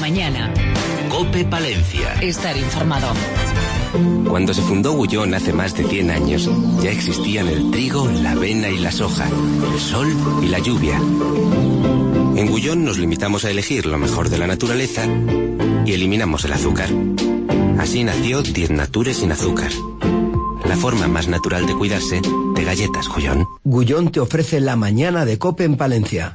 mañana. COPE Palencia. Estar informado. Cuando se fundó Gullón hace más de 100 años, ya existían el trigo, la avena y la soja, el sol y la lluvia. En Gullón nos limitamos a elegir lo mejor de la naturaleza y eliminamos el azúcar. Así nació 10 Nature sin azúcar. La forma más natural de cuidarse de galletas Gullón. Gullón te ofrece la mañana de COPE en Palencia.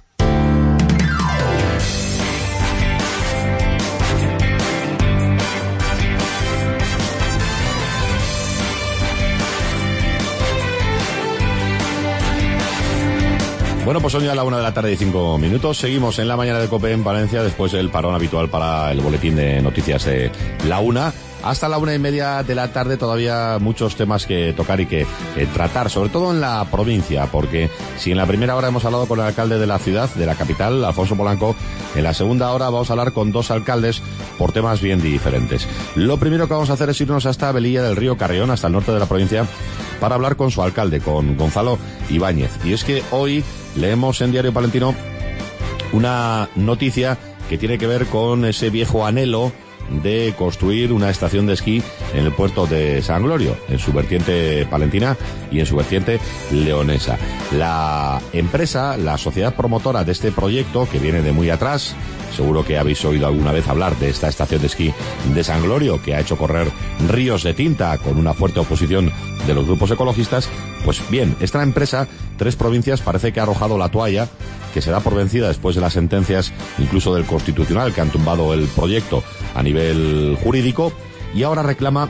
Bueno, pues son ya la 1:05 PM. Seguimos en la mañana de COPE en Palencia después del parón habitual para el boletín de noticias de la 1. Hasta la 1:30 de la tarde todavía muchos temas que tocar y que tratar, sobre todo en la provincia, porque si en la primera hora hemos hablado con el alcalde de la ciudad, de la capital, Alfonso Polanco, en la segunda hora vamos a hablar con dos alcaldes por temas bien diferentes. Lo primero que vamos a hacer es irnos hasta Velilla del Río Carrión, hasta el norte de la provincia, para hablar con su alcalde, con Gonzalo Ibáñez. Y es que hoy leemos en Diario Palentino una noticia que tiene que ver con ese viejo anhelo de construir una estación de esquí en el puerto de San Glorio, en su vertiente palentina y en su vertiente leonesa. La empresa, la sociedad promotora de este proyecto, que viene de muy atrás, seguro que habéis oído alguna vez hablar de esta estación de esquí de San Glorio, que ha hecho correr ríos de tinta con una fuerte oposición de los grupos ecologistas. Pues bien, esta empresa, Tres Provincias, parece que ha arrojado la toalla, que se da por vencida después de las sentencias incluso del Constitucional que han tumbado el proyecto a nivel jurídico, y ahora reclama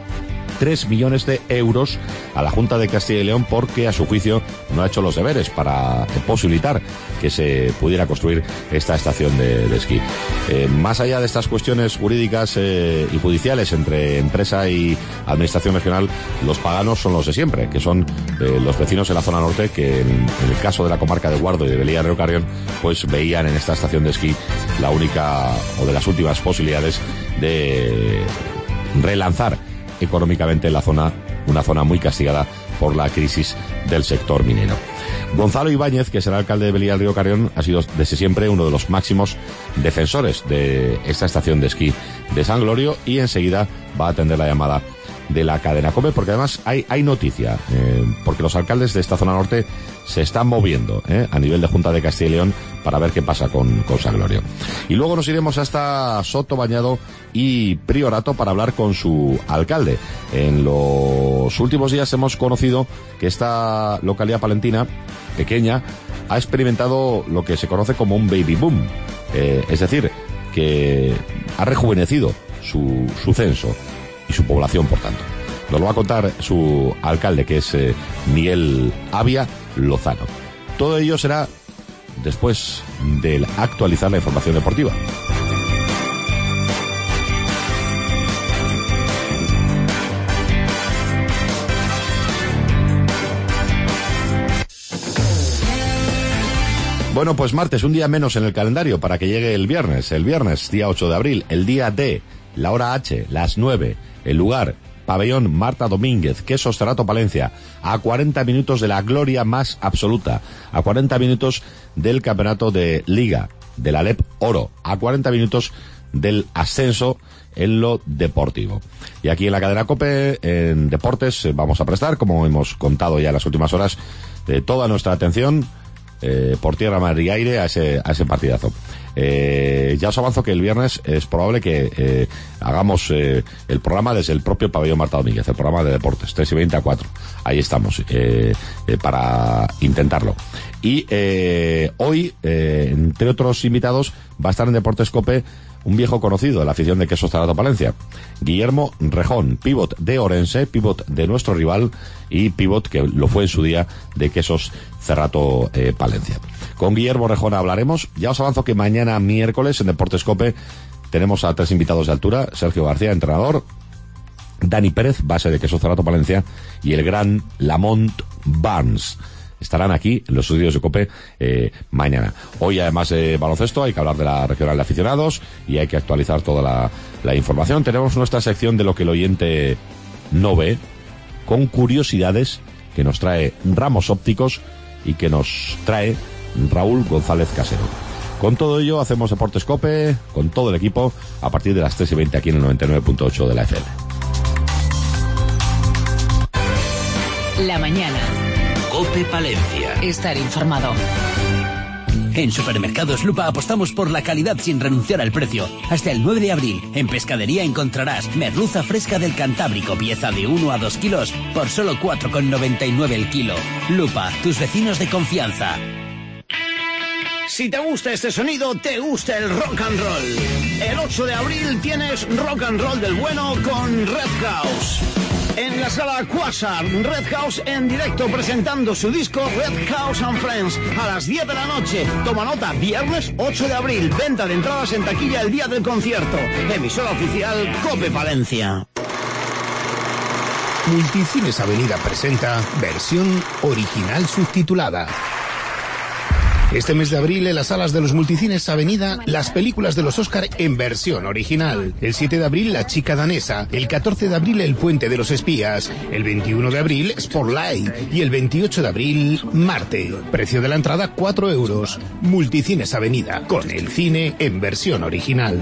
3 millones de euros a la Junta de Castilla y León porque a su juicio no ha hecho los deberes para posibilitar que se pudiera construir esta estación de esquí. Más allá de estas cuestiones jurídicas y judiciales entre empresa y administración regional, los paganos son los de siempre, que son los vecinos de la zona norte, que en el caso de la comarca de Guardo y de Velilla del Río Carrión, pues veían en esta estación de esquí la única o de las últimas posibilidades de relanzar económicamente la zona, una zona muy castigada por la crisis del sector minero. Gonzalo Ibáñez, que será alcalde de Velilla del Río Carrión, ha sido desde siempre uno de los máximos defensores de esta estación de esquí de San Glorio, y enseguida va a atender la llamada de la cadena COPE, porque además hay noticia, porque los alcaldes de esta zona norte se están moviendo a nivel de Junta de Castilla y León para ver qué pasa con San Glorio. Y luego nos iremos hasta Soto Bañado y Priorato para hablar con su alcalde. En los últimos días hemos conocido que esta localidad palentina, pequeña, ha experimentado lo que se conoce como un baby boom. Es decir, que ha rejuvenecido su censo y su población, por tanto. Nos lo va a contar su alcalde, que es Miguel Avia Lozano. Todo ello será después de actualizar la información deportiva. Bueno, pues martes, un día menos en el calendario para que llegue el viernes. El viernes, día 8 de abril, el día D, la hora H, las 9, el lugar, Pabellón Marta Domínguez, Quesos Cerrato Palencia, a 40 minutos de la gloria más absoluta, a 40 minutos del campeonato de Liga, de la LEP Oro, a 40 minutos del ascenso en lo deportivo. Y aquí en la cadena COPE, en deportes, vamos a prestar, como hemos contado ya en las últimas horas, toda nuestra atención por tierra, mar y aire a ese partidazo. Ya os avanzo que el viernes es probable que hagamos el programa desde el propio Pabellón Marta Domínguez, el programa de deportes, 3:20 a 4. Ahí estamos, para intentarlo. Y hoy, entre otros invitados, va a estar en Deportes COPE un viejo conocido de la afición de Quesos Cerrato Palencia, Guillermo Rejón, pívot de Orense, pívot de nuestro rival y pívot que lo fue en su día de Quesos Cerrato Palencia. Con Guillermo Rejón hablaremos. Ya os avanzo que mañana miércoles en Deportes COPE tenemos a 3 invitados de altura: Sergio García, entrenador; Dani Pérez, base de Quesos Cerrato Palencia; y el gran Lamont Barnes. Estarán aquí en los estudios de COPE mañana. Hoy, además de baloncesto, hay que hablar de la regional de aficionados y hay que actualizar toda la información. Tenemos nuestra sección de lo que el oyente no ve, con curiosidades que nos trae Ramos Ópticos y que nos trae Raúl González Casero. Con todo ello hacemos Deportes COPE con todo el equipo a partir de las 3:20 aquí en el 99.8 de la FM. La mañana. COPE Palencia. Estar informado. En Supermercados Lupa apostamos por la calidad sin renunciar al precio. Hasta el 9 de abril, en Pescadería encontrarás merluza fresca del Cantábrico, pieza de 1 a 2 kilos, por solo 4,99 el kilo. Lupa, tus vecinos de confianza. Si te gusta este sonido, te gusta el rock and roll. El 8 de abril tienes rock and roll del bueno con Red House. En la sala Quasar, Red House en directo presentando su disco Red House and Friends a las 10 de la noche. Toma nota, viernes 8 de abril, venta de entradas en taquilla el día del concierto. Emisora oficial COPE Palencia. Multicines Avenida presenta versión original subtitulada. Este mes de abril, en las salas de los Multicines Avenida, las películas de los Oscar en versión original. El 7 de abril, La chica danesa. El 14 de abril, El puente de los espías. El 21 de abril, Spotlight. Y el 28 de abril, Marte. Precio de la entrada, 4 euros. Multicines Avenida, con el cine en versión original.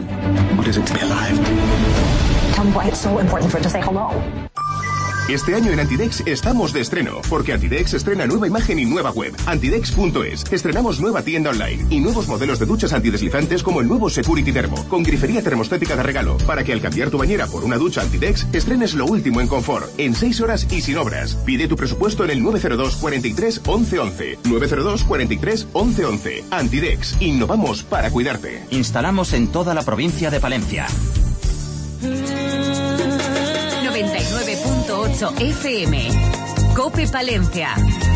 Este año en Antidex estamos de estreno, porque Antidex estrena nueva imagen y nueva web. Antidex.es. Estrenamos nueva tienda online y nuevos modelos de duchas antideslizantes como el nuevo Security Thermo, con grifería termostática de regalo, para que al cambiar tu bañera por una ducha Antidex, estrenes lo último en confort, en 6 horas y sin obras. Pide tu presupuesto en el 902 43 11 11. 902 43 11 11. Antidex. Innovamos para cuidarte. Instalamos en toda la provincia de Palencia. 99.8 FM. COPE Palencia.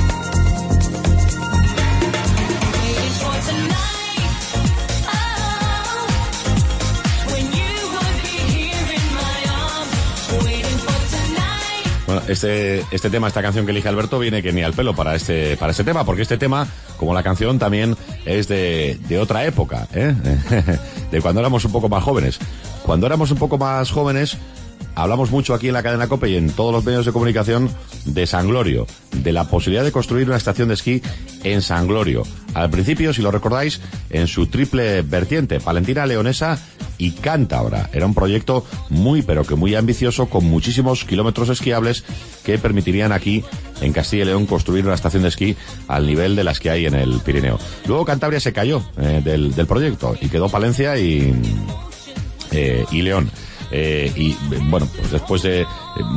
Bueno, este tema, esta canción que elige Alberto viene que ni al pelo para este tema, porque este tema, como la canción, también es de otra época, de cuando éramos un poco más jóvenes. Cuando éramos un poco más jóvenes, hablamos mucho aquí en la cadena COPE y en todos los medios de comunicación de San Glorio, de la posibilidad de construir una estación de esquí en San Glorio. Al principio, si lo recordáis, en su triple vertiente, palentina, leonesa y cántabra. Era un proyecto muy, pero que muy ambicioso, con muchísimos kilómetros esquiables que permitirían aquí, en Castilla y León, construir una estación de esquí al nivel de las que hay en el Pirineo. Luego Cantabria se cayó del proyecto y quedó Palencia y León. Y bueno, pues después de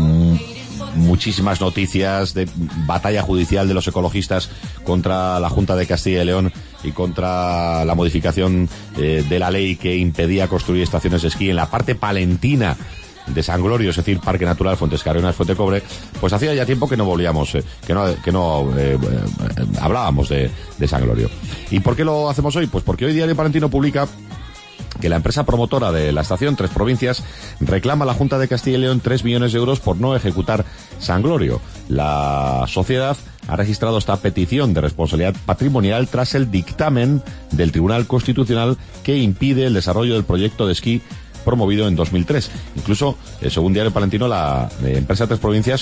muchísimas noticias de batalla judicial de los ecologistas contra la Junta de Castilla y León y contra la modificación de la ley que impedía construir estaciones de esquí en la parte palentina de San Glorio, es decir, Parque Natural Fuentes Carrionas, Fuentecobre, pues hacía ya tiempo que no volvíamos, que no hablábamos de San Glorio. ¿Y por qué lo hacemos hoy? Pues porque hoy Diario Palentino publica que la empresa promotora de la estación Tres Provincias reclama a la Junta de Castilla y León 3 millones de euros por no ejecutar San Glorio. La sociedad ha registrado esta petición de responsabilidad patrimonial tras el dictamen del Tribunal Constitucional que impide el desarrollo del proyecto de esquí promovido en 2003. Incluso, según Diario Palentino, la empresa Tres Provincias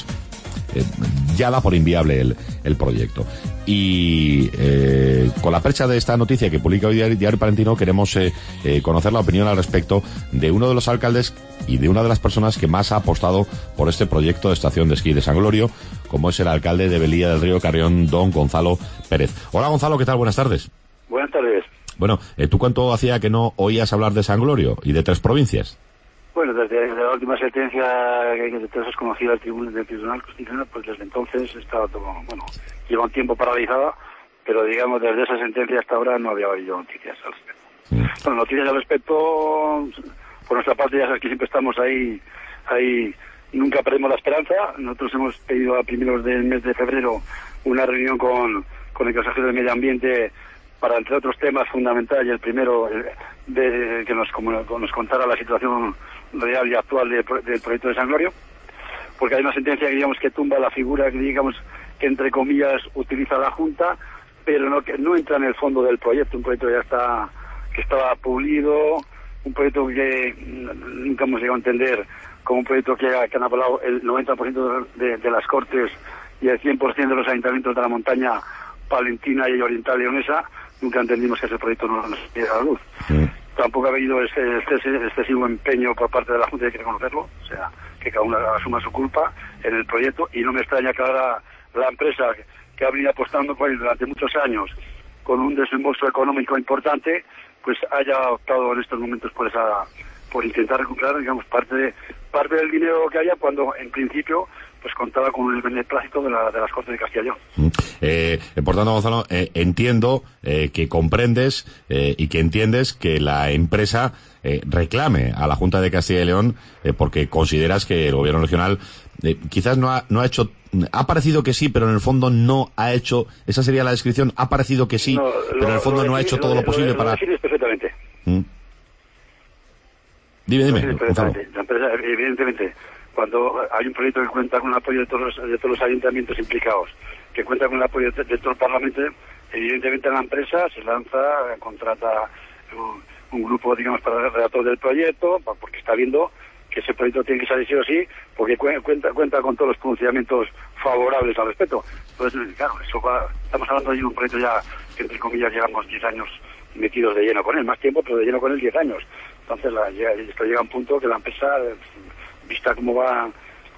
ya da por inviable el proyecto. Y con la percha de esta noticia que publica hoy Diario Palentino, queremos conocer la opinión al respecto de uno de los alcaldes y de una de las personas que más ha apostado por este proyecto de estación de esquí de San Glorio, como es el alcalde de Velilla del Río Carrión, don Gonzalo Pérez. Hola Gonzalo, ¿qué tal? Buenas tardes. Buenas tardes. Bueno, ¿tú cuánto hacía que no oías hablar de San Glorio y de Tres Provincias? Bueno, desde la última sentencia que todos has conocido del Tribunal Constitucional, pues desde entonces estaba todo, bueno, lleva un tiempo paralizada, pero digamos desde esa sentencia hasta ahora no había oído noticias al respecto. Bueno, noticias al respecto, por nuestra parte ya sabes que siempre estamos ahí, nunca perdemos la esperanza. Nosotros hemos pedido a primeros del mes de febrero una reunión con el consejero de Medio Ambiente para, entre otros temas fundamentales, y el primero de que nos contara la situación real y actual del proyecto de San Glorio, porque hay una sentencia que digamos que tumba la figura que digamos que entre comillas utiliza la Junta, pero no entra en el fondo del proyecto. Un proyecto que estaba pulido, un proyecto que nunca hemos llegado a entender como un proyecto que han avalado el 90% de las Cortes y el 100% de los ayuntamientos de la montaña palentina y oriental leonesa, nunca entendimos que ese proyecto no nos llega a la luz. Tampoco ha habido excesivo empeño por parte de la Junta, hay que reconocerlo, o sea, que cada uno asuma su culpa en el proyecto, y no me extraña que ahora la empresa que ha venido apostando por él durante muchos años con un desembolso económico importante, pues haya optado en estos momentos por intentar recuperar, digamos, parte del dinero que haya, cuando en principio pues contaba con el beneplácito de las Cortes de Castilla y León. Por tanto, Gonzalo, entiendo que comprendes y que entiendes que la empresa reclame a la Junta de Castilla y León porque consideras que el gobierno regional quizás no ha hecho, ha parecido que sí, pero en el fondo no ha hecho, esa sería la descripción, ha parecido que sí, pero en el fondo no ha hecho todo lo posible para... Lo defines perfectamente. Dime, Gonzalo. La empresa, evidentemente, cuando hay un proyecto que cuenta con el apoyo de todos los ayuntamientos implicados, que cuenta con el apoyo de todo el Parlamento, evidentemente la empresa se lanza, contrata un grupo, digamos, para el redactor del proyecto, porque está viendo que ese proyecto tiene que salir sí o sí, porque cuenta con todos los pronunciamientos favorables al respecto. Entonces, claro, estamos hablando de un proyecto ya que, entre comillas, llevamos 10 años metidos de lleno con él, más tiempo, pero de lleno con él 10 años. Entonces, esto llega a un punto que la empresa, vista cómo va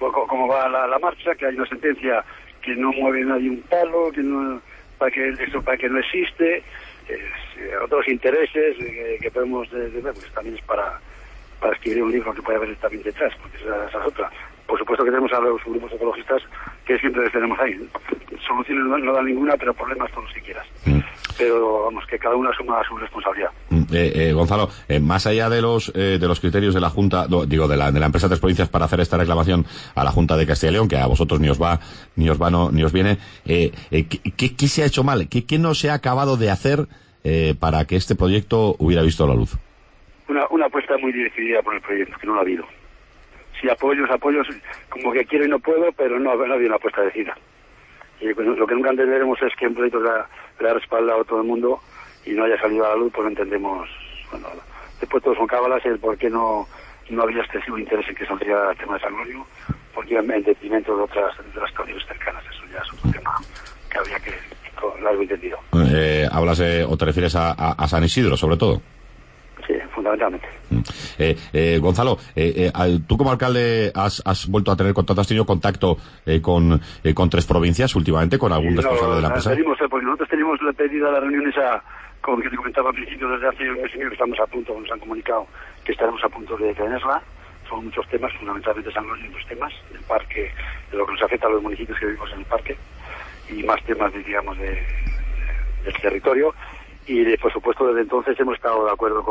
la marcha, que hay una sentencia que no mueve nadie un palo, para que no existe, otros intereses que podemos ver, pues también es para escribir un libro que puede haber también detrás, porque esa es otra. Por supuesto que tenemos a los grupos ecologistas que siempre les tenemos ahí. Soluciones no dan ninguna, pero problemas todos los que quieras. Pero vamos, que cada uno asuma su responsabilidad. Gonzalo, más allá de los criterios de la Junta, de la empresa Tres Provincias para hacer esta reclamación a la Junta de Castilla y León, que a vosotros ni os viene, ¿qué se ha hecho mal? ¿Qué no se ha acabado de hacer para que este proyecto hubiera visto la luz? Una apuesta muy decidida por el proyecto, que no la ha habido. Si apoyos, como que quiero y no puedo, pero no ha habido una apuesta decidida. Y pues, lo que nunca entenderemos es que un proyecto le ha respaldado a todo el mundo y no haya salido a la luz, pues no entendemos. Bueno, después todos son cábalas el por qué no había excesivo interés en que saliera el tema de San Glorio, porque iba en detrimento de las comunidades cercanas. Eso ya es otro tema que habría que largo entendido. Hablas o te refieres a San Isidro, sobre todo. Sí, fundamentalmente. Gonzalo, tú como alcalde has vuelto a tener contacto, has tenido contacto con Tres Provincias últimamente, con algún responsable de la empresa. Porque nosotros tenemos la pedida la reunión esa, como que te comentaba al principio, desde hace un mes y medio que estamos a punto, nos han comunicado que estaremos a punto de tenerla. Son muchos temas, fundamentalmente San Luis y otros temas, del parque, de lo que nos afecta a los municipios que vivimos en el parque, y más temas, digamos, del territorio. Y por supuesto desde entonces hemos estado de acuerdo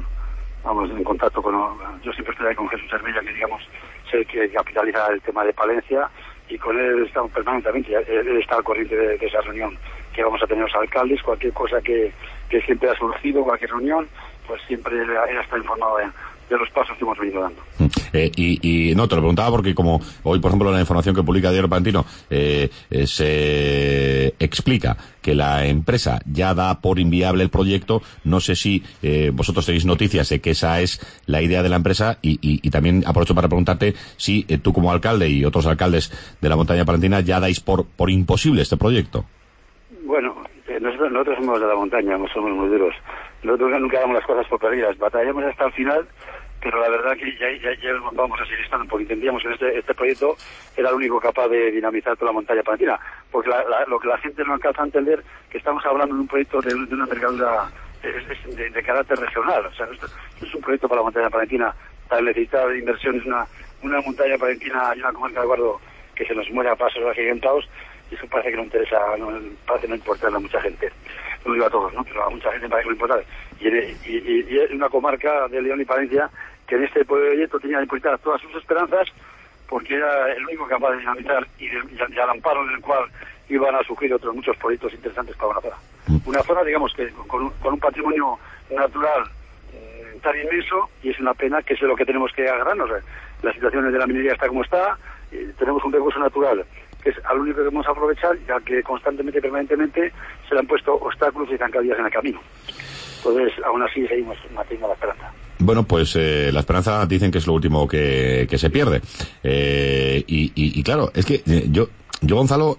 en contacto yo siempre estoy ahí con Jesús Hermella, que digamos es el que capitaliza el tema de Palencia, y con él estamos permanentemente, él está al corriente de esa reunión que vamos a tener los alcaldes, cualquier cosa que siempre ha surgido, cualquier reunión, pues siempre él está informado de los pasos que hemos venido dando. Y no, te lo preguntaba porque como hoy, por ejemplo, en la información que publica Diario Palentino se explica que la empresa ya da por inviable el proyecto, no sé si vosotros tenéis noticias de que esa es la idea de la empresa y también aprovecho para preguntarte si tú como alcalde y otros alcaldes de la montaña palentina ya dais por imposible este proyecto. Bueno, nosotros somos de la montaña, no somos muy duros. Nosotros nunca damos las cosas por perdidas, batallamos hasta el final, pero la verdad que ya vamos a seguir estando, porque entendíamos que este proyecto era el único capaz de dinamizar toda la montaña palentina, porque lo que la gente no alcanza a entender, que estamos hablando de un proyecto de una envergadura de carácter regional, o sea, esto es un proyecto para la montaña palentina tan necesitada de inversiones, una montaña palentina y una comarca de Guardo que se nos muere a pasos agigantados, y eso parece que no interesa, parece no importarle a mucha gente. No digo a todos, ¿no? Pero a mucha gente parece que no importa. Y es una comarca de León y Palencia que en este proyecto tenía que depositar todas sus esperanzas, porque era el único capaz de dinamizar y al amparo del cual iban a surgir otros muchos proyectos interesantes para una zona. Una zona, digamos, que con un patrimonio natural tan inmenso, y es una pena que es lo que tenemos que agarrarnos. La situación de la minería está como está, tenemos un recurso natural que es al único que debemos aprovechar, ya que constantemente y permanentemente se le han puesto obstáculos y zancadillas en el camino. Entonces, aún así seguimos manteniendo la esperanza. Bueno, pues la esperanza dicen que es lo último que se pierde. Y claro, es que yo Yo, Gonzalo,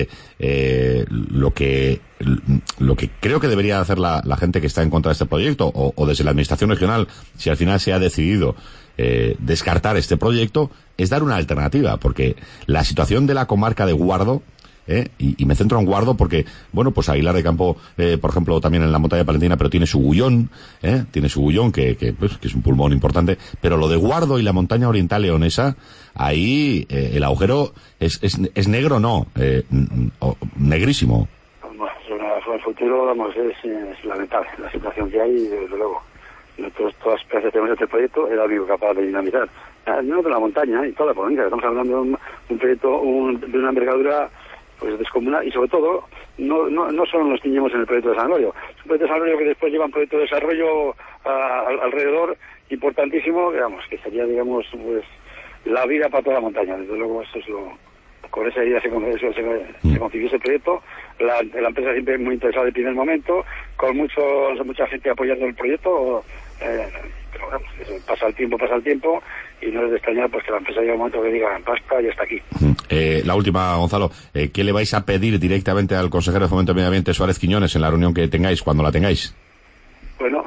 lo que creo que debería hacer la gente que está en contra de este proyecto, o desde la administración regional, si al final se ha decidido descartar este proyecto, es dar una alternativa, porque la situación de la comarca de Guardo, y me centro en Guardo porque, bueno, pues Aguilar de Campo, por ejemplo, también en la montaña palentina, pero tiene su Gullón, que es un pulmón importante, pero lo de Guardo y la montaña oriental leonesa, ahí el agujero es negro, no, negrísimo. Bueno, el futuro, vamos, es lamentable la situación que hay, desde luego. Nosotros, todas las especies que tenemos este proyecto, era el único capaz de dinamizar. No de la montaña y toda la provincia, estamos hablando de un proyecto de una envergadura pues descomunal, y sobre todo no solo nos ciñemos en el proyecto de San Glorio, es un proyecto de San Glorio que después lleva un proyecto de desarrollo alrededor importantísimo, digamos, que sería, digamos, pues la vida para toda la montaña. Desde luego, eso es con esa idea se concibió ese proyecto. La empresa siempre muy interesada desde el primer momento, con mucha gente apoyando el proyecto, pero vamos, pasa el tiempo y no es de extrañar pues que la empresa llegue un momento que diga basta y hasta aquí. La última, Gonzalo, ¿qué le vais a pedir directamente al consejero de Fomento y Medio Ambiente, Suárez Quiñones, en la reunión que tengáis, cuando la tengáis? Bueno,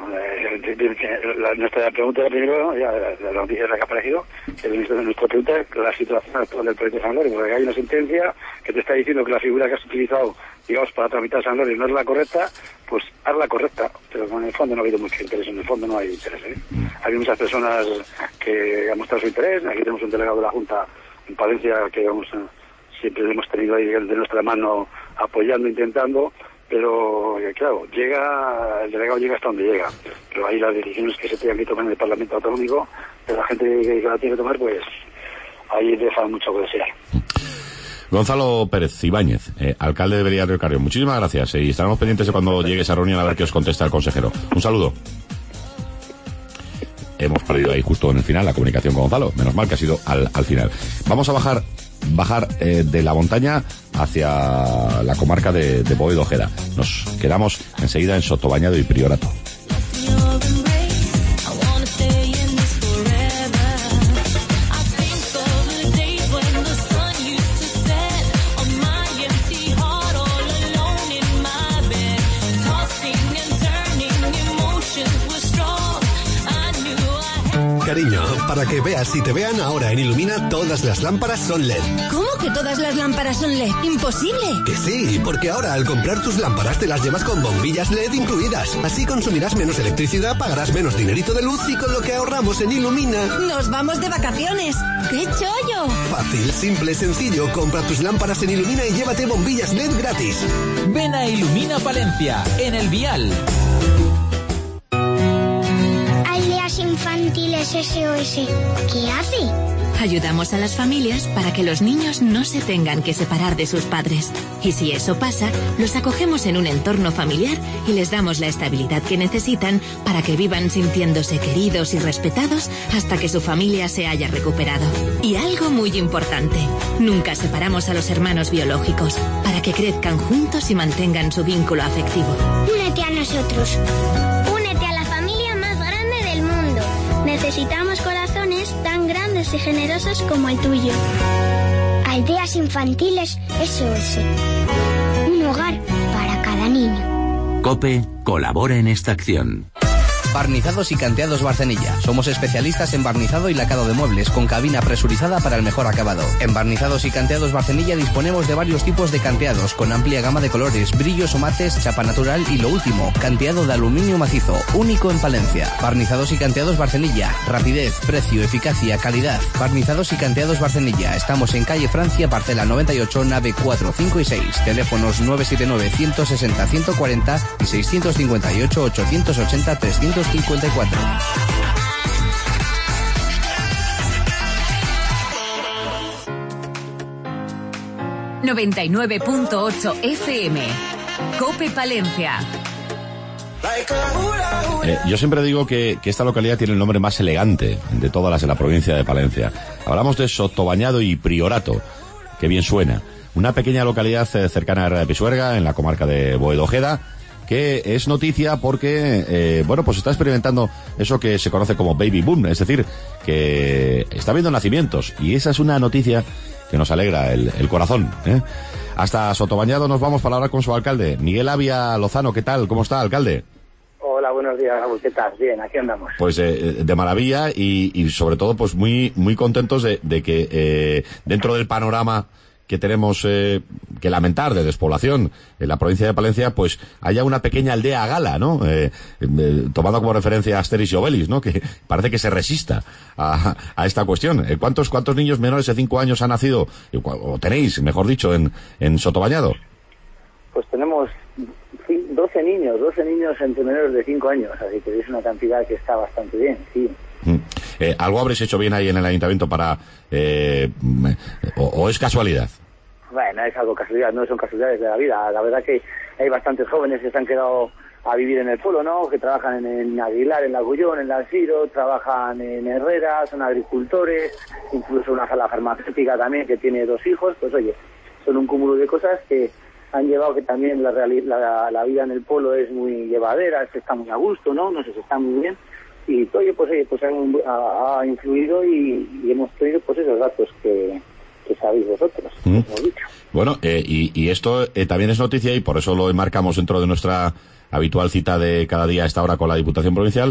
nuestra pregunta primero, ya la noticia que ha aparecido, nuestra pregunta es la situación actual del proyecto de San Glorio, porque hay una sentencia que te está diciendo que la figura que has utilizado, digamos, para tramitar San Glorio no es la correcta, pues haz la correcta, pero en el fondo no ha habido mucho interés, en el fondo no hay interés, Hay muchas personas que han mostrado su interés, aquí tenemos un delegado de la Junta en Palencia que siempre lo hemos tenido ahí de nuestra mano apoyando, intentando, pero claro, el delegado llega hasta donde llega, pero ahí las decisiones que se tengan que tomar en el Parlamento Autonómico, de la gente que la tiene que tomar, pues ahí deja mucho que desear. Gonzalo Pérez Ibáñez, alcalde de Belliard del Carrión, muchísimas gracias, y estaremos pendientes de cuando llegue esa reunión a ver qué os contesta el consejero. Un saludo. Hemos perdido ahí justo en el final la comunicación con Gonzalo, menos mal que ha sido al final. Vamos a bajar de la montaña hacia la comarca de Bóedo Ojeda. Nos quedamos enseguida en Sotobañado y Priorato. Cariño, para que veas y te vean, ahora en Illumina todas las lámparas son LED. ¿Cómo que todas las lámparas son LED? ¡Imposible! Que sí, porque ahora al comprar tus lámparas te las llevas con bombillas LED incluidas. Así consumirás menos electricidad, pagarás menos dinerito de luz y con lo que ahorramos en Illumina... ¡Nos vamos de vacaciones! ¡Qué chollo! Fácil, simple, sencillo. Compra tus lámparas en Illumina y llévate bombillas LED gratis. Ven a Illumina Palencia, en El Vial. Infantiles SOS. ¿Qué hace? Ayudamos a las familias para que los niños no se tengan que separar de sus padres. Y si eso pasa, los acogemos en un entorno familiar y les damos la estabilidad que necesitan para que vivan sintiéndose queridos y respetados hasta que su familia se haya recuperado. Y algo muy importante, nunca separamos a los hermanos biológicos para que crezcan juntos y mantengan su vínculo afectivo. Únete a nosotros. Necesitamos corazones tan grandes y generosos como el tuyo. Aldeas Infantiles SOS. Un hogar para cada niño. COPE colabora en esta acción. Barnizados y Canteados Barcenilla. Somos especialistas en barnizado y lacado de muebles, con cabina presurizada para el mejor acabado. En Barnizados y Canteados Barcenilla disponemos de varios tipos de canteados, con amplia gama de colores, brillos o mates, chapa natural y lo último, canteado de aluminio macizo, único en Palencia. Barnizados y Canteados Barcenilla. Rapidez, precio, eficacia, calidad. Barnizados y Canteados Barcenilla. Estamos en calle Francia, parcela 98, nave 4, 5 y 6. Teléfonos 979 160 140 y 658 880 354. 99.8 FM. COPE Palencia. Yo siempre digo que esta localidad tiene el nombre más elegante de todas las de la provincia de Palencia. Hablamos de Sotobañado y Priorato, que bien suena. Una pequeña localidad cercana a Herrera de Pisuerga, en la comarca de Bóedo Ojeda, que es noticia porque, pues está experimentando eso que se conoce como baby boom, es decir, que está habiendo nacimientos, y esa es una noticia que nos alegra el corazón, ¿eh? Hasta Sotobañado nos vamos para hablar con su alcalde, Miguel Avia Lozano. ¿Qué tal? ¿Cómo está, alcalde? Hola, buenos días, Raúl. ¿Qué tal? Bien, aquí andamos. Pues de maravilla y sobre todo pues muy contentos de que dentro del panorama que tenemos que lamentar de despoblación en la provincia de Palencia, pues haya una pequeña aldea gala, ¿no? Tomando como referencia a Asterix y Obelix, ¿no? Que parece que se resista a esta cuestión. ¿Cuántos niños menores de 5 años han nacido, o tenéis, mejor dicho, en Sotobañado? Pues tenemos 12 niños entre menores de 5 años, así que es una cantidad que está bastante bien, sí. ¿Algo habréis hecho bien ahí en el ayuntamiento para... o es casualidad? Bueno, es algo casualidad, no son casualidades de la vida. La verdad que hay bastantes jóvenes que se han quedado a vivir en el pueblo, ¿no? Que trabajan en Aguilar, en Lagullón, en Lansiro, trabajan en Herrera, son agricultores, incluso una sala farmacéutica también que tiene 2 hijos. Pues oye, son un cúmulo de cosas que han llevado que también la vida en el pueblo es muy llevadera, se está muy a gusto, ¿no? No sé, se está muy bien. Y oye, pues ha influido y hemos tenido pues esos datos que sabéis vosotros, hemos dicho. Bueno, y esto también es noticia y por eso lo enmarcamos dentro de nuestra habitual cita de cada día a esta hora con la Diputación Provincial,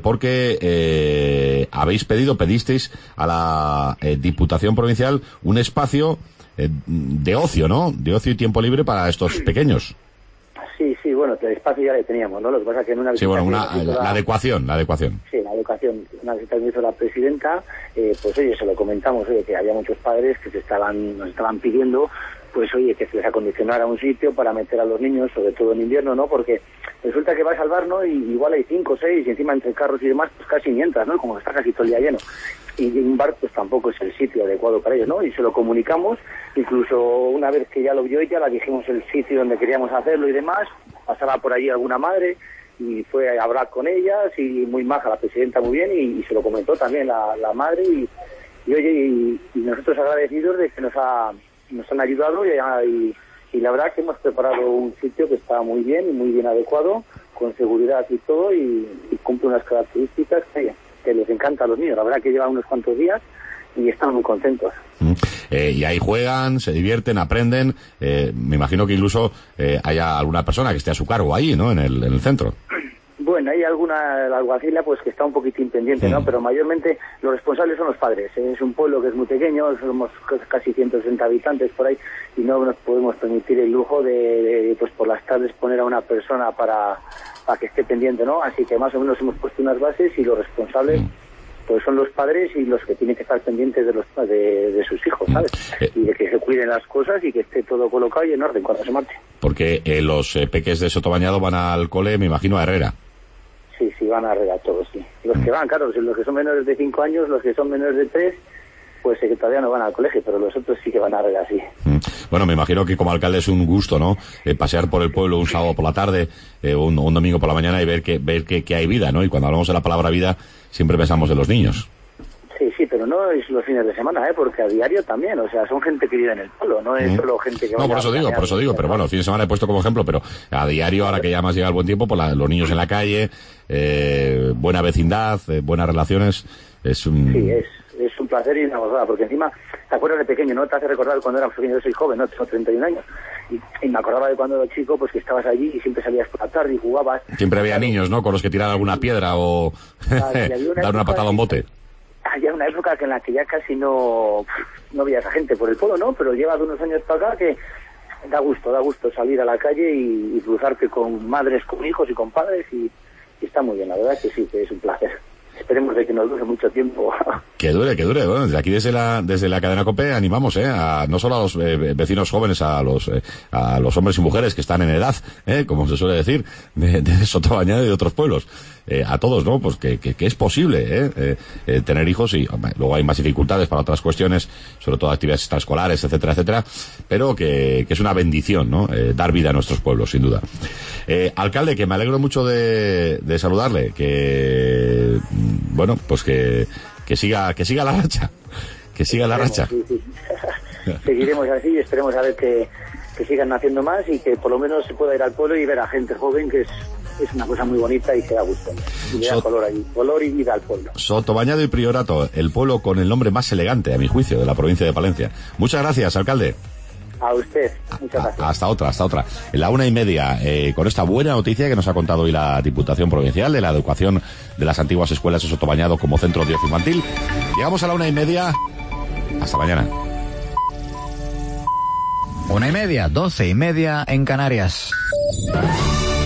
porque pedisteis a la Diputación Provincial un espacio de ocio, ¿no? De ocio y tiempo libre para estos pequeños. Sí, bueno, el espacio ya le teníamos, ¿no? Lo que pasa es que en una visita... Sí, bueno, la adecuación. Sí, la adecuación. Una visita que hizo la presidenta, pues oye, se lo comentamos, oye, que había muchos padres que nos estaban pidiendo, pues oye, que se les acondicionara un sitio para meter a los niños, sobre todo en invierno, ¿no? Porque resulta que va a salvar, ¿no? Y igual hay 5 o 6, y encima entre carros y demás, pues casi ni entras, ¿no? Como que está casi todo el día lleno. Y un bar pues tampoco es el sitio adecuado para ellos, ¿no? Y se lo comunicamos, incluso una vez que ya lo vio ella, la dijimos el sitio donde queríamos hacerlo y demás, pasaba por allí alguna madre y fue a hablar con ellas y muy maja la presidenta, muy bien, y se lo comentó también la madre y oye, y nosotros agradecidos de que nos han ayudado y la verdad que hemos preparado un sitio que está muy bien y muy bien adecuado, con seguridad y todo, y cumple unas características que les encanta a los niños. La verdad que llevan unos cuantos días y están muy contentos. Y ahí juegan, se divierten, aprenden. Me imagino que incluso haya alguna persona que esté a su cargo ahí, ¿no? En el centro. Bueno, hay alguna alguacila pues que está un poquitín pendiente, ¿no? Pero mayormente los responsables son los padres. Es un pueblo que es muy pequeño, somos casi 160 habitantes por ahí y no nos podemos permitir el lujo de pues por las tardes poner a una persona para que esté pendiente, ¿no? Así que más o menos hemos puesto unas bases y los responsables pues son los padres y los que tienen que estar pendientes de sus hijos, ¿sabes? Y de que se cuiden las cosas y que esté todo colocado y en orden cuando se marche. Porque los peques de Sotobañado van al cole, me imagino, a Herrera. Sí, van a Herrera todos, sí. Los que van, claro, los que son menores de 5 años, los que son menores de 3, pues que todavía no van al colegio, pero los otros sí que van a Herrera, sí. Bueno, me imagino que como alcalde es un gusto, ¿no? Pasear por el pueblo un sábado por la tarde, un domingo por la mañana y ver que hay vida, ¿no? Y cuando hablamos de la palabra vida, siempre pensamos en los niños. Sí, pero no es los fines de semana, porque a diario también, o sea, son gente que vive en el pueblo, no es solo gente que va. No, por eso digo, pero bueno, el fin de semana he puesto como ejemplo, pero a diario, ahora que ya más llega el buen tiempo, pues los niños en la calle, buena vecindad, buenas relaciones, es un... Sí, es un placer y una gozada, porque encima, te acuerdas de pequeño, ¿no? Te hace recordar cuando era pequeño, yo soy joven, ¿no? Tengo 31 años, y me acordaba de cuando era chico, pues que estabas allí y siempre salías por la tarde y jugabas. Siempre había niños, ¿no? Con los que tiraban alguna piedra o dar una patada a un bote. Había una época en la que ya casi no veía a esa gente por el pueblo, ¿no? Pero lleva de unos años para acá que da gusto salir a la calle y cruzarte con madres, con hijos y con padres y está muy bien, la verdad que sí, que es un placer. Esperemos de que nos dure mucho tiempo. Que dure. Bueno, desde aquí, desde la cadena COPE, animamos, no solo a los vecinos jóvenes, a los hombres y mujeres que están en edad, como se suele decir, de Sotobañado y de otros pueblos. A todos, ¿no? Pues que es posible, tener hijos y luego hay más dificultades para otras cuestiones, sobre todo actividades extraescolares, etcétera, pero que es una bendición, ¿no? Dar vida a nuestros pueblos, sin duda. Alcalde, que me alegro mucho de saludarle, que bueno, pues que siga la racha, Sí. Seguiremos así y esperemos a ver que sigan naciendo más y que por lo menos se pueda ir al pueblo y ver a gente joven que es es una cosa muy bonita y que da gusto. Y le da color y vida al pueblo. Sotobañado y Priorato, el pueblo con el nombre más elegante, a mi juicio, de la provincia de Palencia. Muchas gracias, alcalde. A usted, muchas gracias. Hasta otra. En la 1:30, con esta buena noticia que nos ha contado hoy la Diputación Provincial de la educación de las antiguas escuelas de Sotobañado como centro de ocio infantil. Llegamos a la 1:30. Hasta mañana. 1:30, 12:30 en Canarias.